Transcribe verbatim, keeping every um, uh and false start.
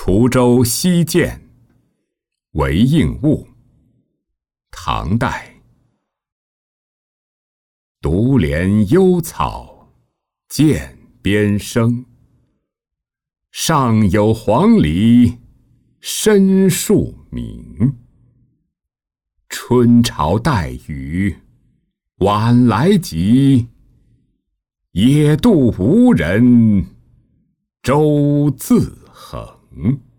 滁州西涧，韦应物。唐代。独怜幽草涧边生，上有黄鹂深树鸣。春潮带雨晚来急，野渡无人舟自横。